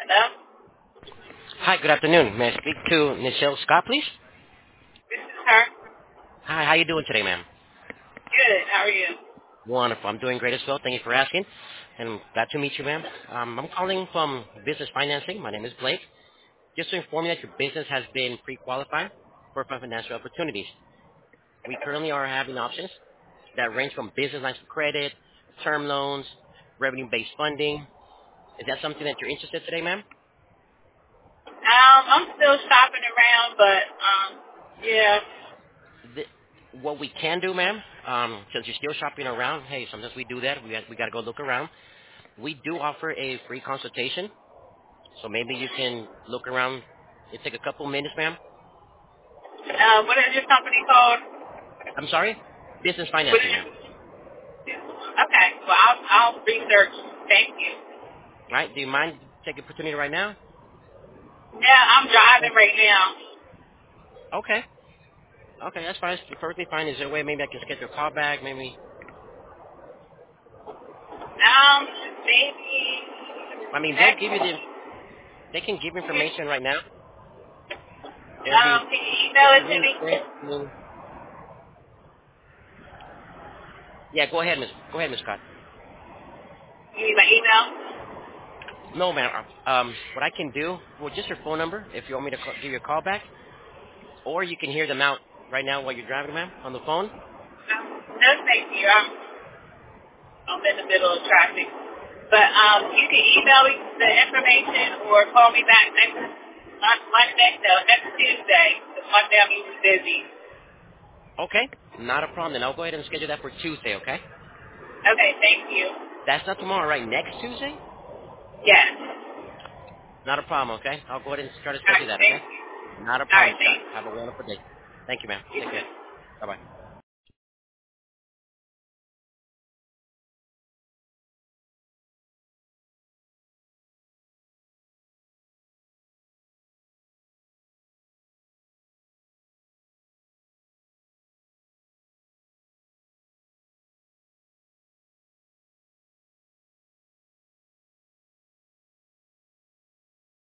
Hello? Hi, good afternoon. May I speak to Nichelle Scott, please? This is her. Hi, how you doing today, ma'am? Good. How are you? Wonderful. I'm doing great as well. Thank you for asking. And I'm glad to meet you, ma'am. I'm calling from business financing. My name is Blake. Just to inform you that your business has been pre-qualified for financial opportunities. We currently are having options that range from business lines of credit, term loans, revenue-based funding. Is that something that you're interested in today, ma'am? I'm still shopping around, but, yeah. Th- what we can do, ma'am, since you're still shopping around, hey, sometimes we do that. We got to go look around. We do offer a free consultation, so maybe you can look around. It take a couple minutes, ma'am. What is your company called? I'm sorry? Business What is financing, ma'am. your... Okay. Well, I'll research. Thank you. Right? Do you mind taking opportunity right now? Yeah, I'm driving right now. Okay. Okay, that's fine. It's perfectly fine. Is there a way maybe I can schedule a call back? Maybe. Maybe I mean, they'll next... give you they can give information right now. It'll Can you email be it to really me? quick. Yeah, go ahead, Miss Scott. You need my email? No, ma'am. What I can do, well, just your phone number if you want me to give you a call back, or you can hear them out right now while you're driving, ma'am, on the phone. No, thank you. I'm in the middle of traffic. But you can email me the information or call me back next Tuesday. Because Monday I'm usually busy. Okay, not a problem. Then I'll go ahead and schedule that for Tuesday, okay? Okay, thank you. That's not tomorrow, right? Next Tuesday? Yes. Not a problem, okay? I'll go ahead and try to All schedule right, that, thank okay? you. Not a All problem, right, Scott. thank you. Have a wonderful day. Thank you, ma'am. You Take care. too. Bye-bye.